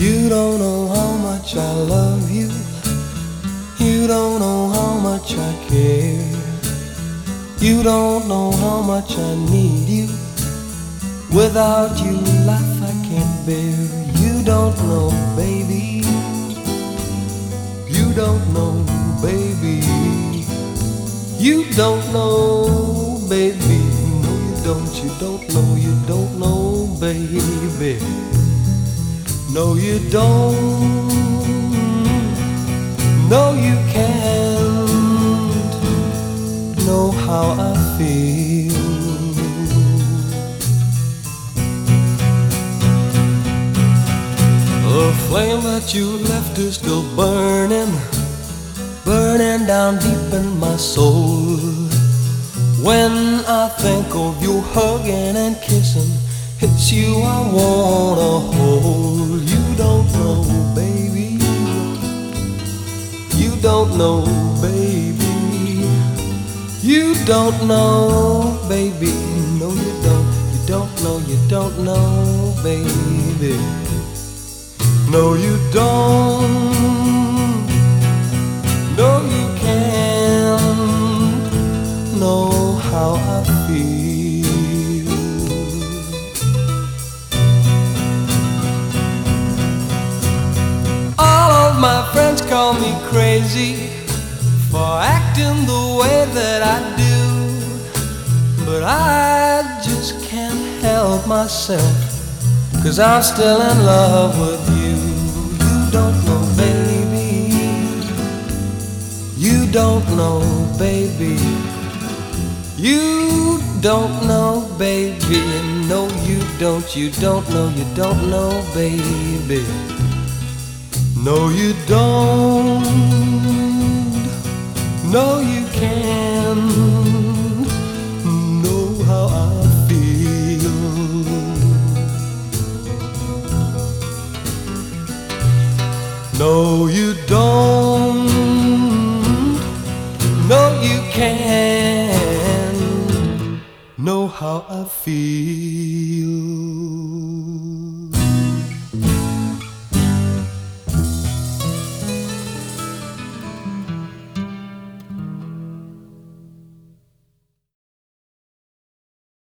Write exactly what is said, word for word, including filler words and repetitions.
You don't know how much I love you. You don't know how much I care. You don't know how much I need you. Without you, life I can't bear. You don't know, baby. You don't know, baby. You don't know, baby. No, you don't, you don't know, you don't know, baby. No, you don't. No, you can't know how I feel. The flame that you left is still burning, burning down deep in my soul. When I think of you hugging and kissing, it's you I wanna hold. You don't know, baby. You don't know, baby. You don't know, baby. No, you don't. You don't know, you don't know, baby. No, you don't. No, you can't know how I feel. All of my friends call me crazy for acting the way that I do, but I just can't help myself, 'cause I'm still in love with you. You don't know, baby. You don't know, baby. You don't know, baby. No, you don't. You don't know, you don't know, baby. No, you don't. No, you can't know how I feel. No, you don't. No, you can't know how I feel.